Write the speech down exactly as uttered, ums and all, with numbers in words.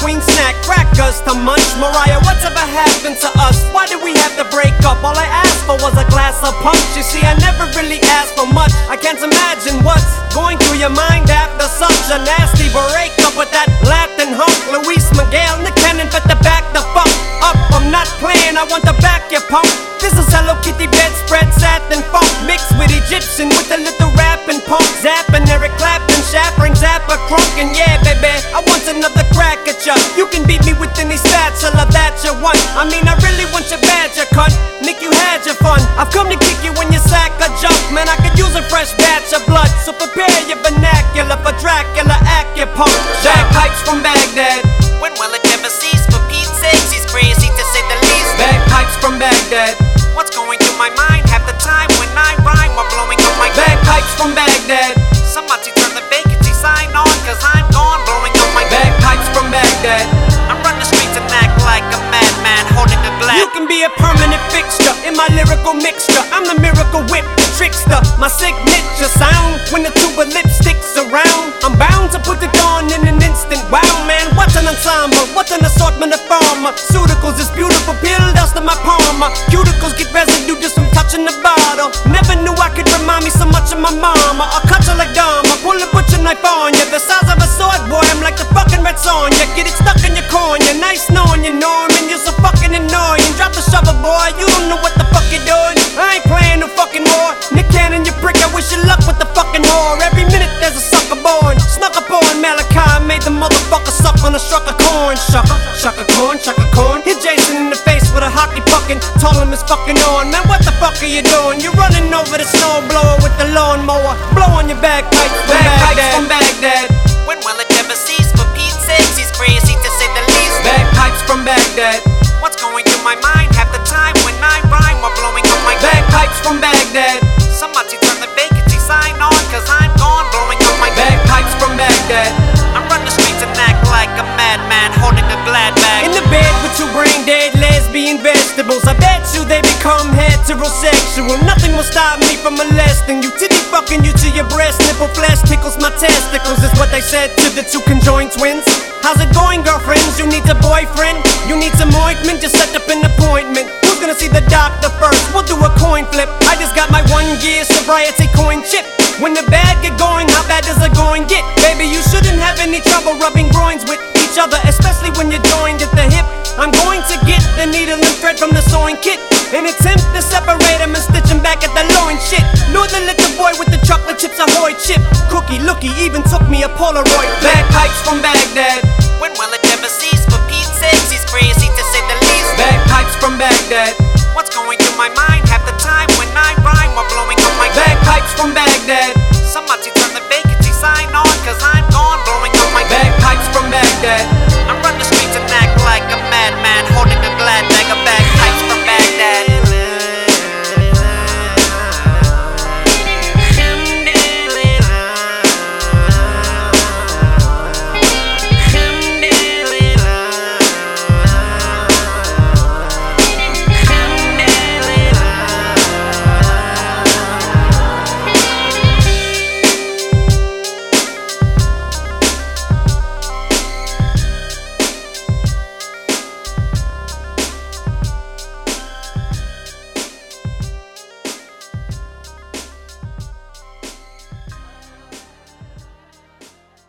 between snack crackers to munch. Mariah, what's ever happened to us? Why did we have to break up? All I asked for was a glass of punch. You see, I never really asked for much. I can't imagine what's going through your mind after such a nasty breakup with that Latin hunk. Luis Miguel, Nick Cannon, but the back the fuck up. I'm not playing, I want to back your punk. This is Hello Kitty bedspread, satin funk mixed with Egyptian with a little rap and punk. Zappin', Eric Clapton, Shaffring, Zappa, Crunk. And yeah, baby, I want another crack at ya. You can beat me with any spatula that you want. I mean, I really want your badger, cunt. Nick, you had your fun. I've come to kick you when you sack a jump. Man, I could use a fresh batch of blood. So prepare your vernacular for Dracula, Acupunk. Bagpipes from Baghdad. When will it ever cease? For Pete's sake, he's crazy to say the least. Bagpipes from Baghdad. What's going through my mind half the time when I rhyme while blowing up my Bagpipes from Baghdad. Somebody turn the vacancy sign on, cause I'm gone blowing up my Bagpipes from Baghdad. I run the streets and act like a madman holding a glass. You can be a permanent fixture in my lyrical mixture. I'm the miracle whip, the trickster. My signature sound when the tube of lipstick's around. I'm bound to put it on in an instant. Wow, man, what an ensemble, what an assortment of pharmaceuticals. This beautiful pill dust in my palm. My cuticles get residue just from touching the bottle. Never knew I could remind me so much of my mama. I'll cut you like Dharma, pull a butcher knife on you. The size of a sword, boy, I'm like the fucking red Sonja. Get it stuck in your cornea, nice knowing you, Norman. You're so fucking annoying. Drop the shovel, boy, you don't know what the fuck you're doing. I ain't playing no fucking war. Nick Cannon, you prick, I wish you luck with the fucking whore. Every minute there's a sucker born. Snuck up on Malachi, made the motherfucker suck on a struck of corn. Shucker, shucker corn, shucker corn. Hit Jason in the face with a hockey puckin'. Told him it's fucking on. Man, what the fuck are you doing? You're running over the snowblower with the lawnmower. Blow on your bagpipes from Baghdad. From Baghdad. When will it ever cease? For Pete's sake, he's crazy to say the least. Bagpipes from Baghdad. What's going through my mind half the time when I rhyme while blowing up my Bagpipes from Baghdad. Somebody turn the vacancy sign on, cause I'm gone blowing up my Bagpipes from Baghdad. I run the streets and act like a madman holding a glad bag. In the bed with two brain dead lesbian vegetables. I bet you they become heterosexual. Nothing will stop me from molesting you. Titty fucking you to your breast nipple. Flesh tickles my testicles is what they said to the two conjoined twins. How's it going, girlfriends? You need a boyfriend? You need some ointment? Just set up an appointment. Who's gonna see the doctor first? We'll do a coin flip. I just got my one year sobriety coin chip. When the bad get going, how bad does it going get? Baby, you shouldn't have any trouble rubbing groins with each other, especially when you're joined at the hip. I'm going to get the needle and thread from the sewing kit and attempt to separate them and stitch them back at the loin shit. Lure the little boy with the chocolate chips ahoy chip. Cookie lookie even took me a Polaroid. Bagpipes from Baghdad.